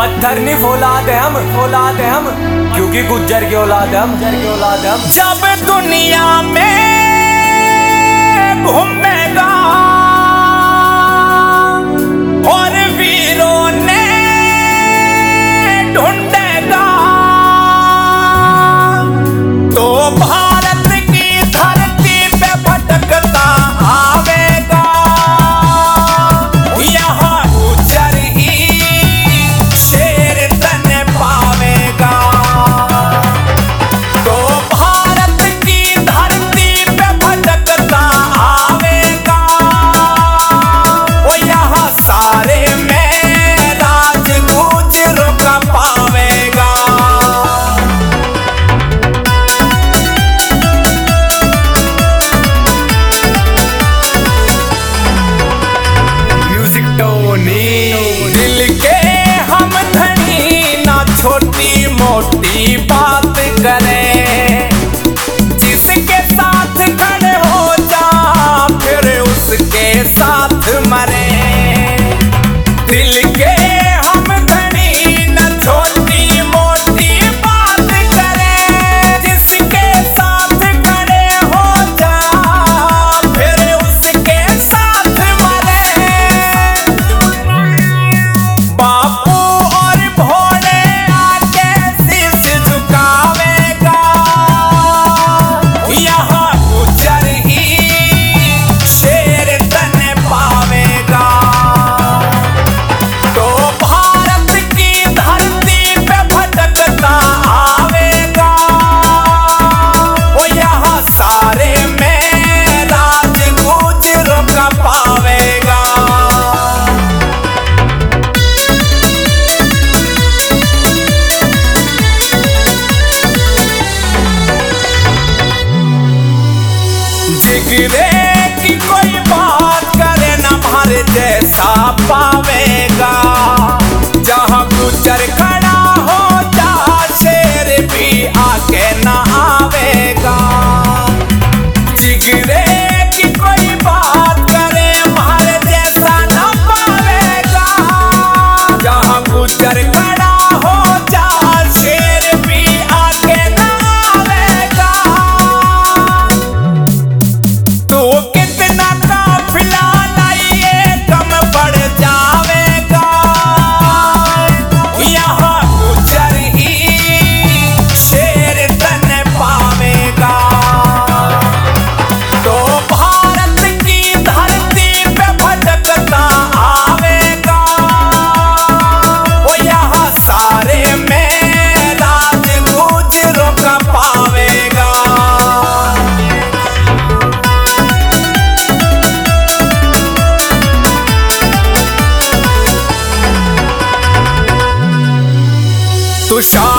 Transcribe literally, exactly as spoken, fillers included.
पत्थर नहीं फौलाद है हम, फौलाद है हम, क्योंकि गुज्जर की औलाद है हम, गुज्जर की औलाद है हम। जब दुनिया में घूमेगा और वीरों ने ढूंढेगा तो भारत की धरती पे भटकता आवेगा। यहाँ गुज्जर ही शेर तन पावेगा। तो भारत की धरती पे भटकता आवेगा। वो यहाँ सारे में राज गुज्जरों का पावेगा। म्यूजिक टोनी दिल के हम धनी ना छोटी मोटी बात करें। जिसके साथ खड़े हो जा फिर उसके साथ मरे। दिल के हम धनी ना छोटी मोटी बात करें। जिसके साथ खड़े हो जा फिर उसके साथ मरे। बापू और भोले आके शीश झुकावेगा। यहाँ गुज्जर ही शेर तन पावेगा। तो भारत की धरती पे भटकता आवेगा। वो यहाँ सारे में राज गुज्जरों का पावेगा। जिगरे की कोई बात करे ना मारे जैसा पावेगा। जहाँ गुज्जर खड़ा हो जा शेर भी आके ना आवेगा। जिगरे की कोई बात करे मारे जैसा ना पावेगा। जहाँ गुज्जर खड़ा हो जा शेर भी आके ना आवेगा। तू कितना काफिला लाइए कम पड़ जावेगा। यहाँ गुज्जर ही शेर तन पावेगा। तो भारत की धरती पे भटकता आवेगा। वो यहाँ सारे में राज गुज्जरों का पावेगा। तू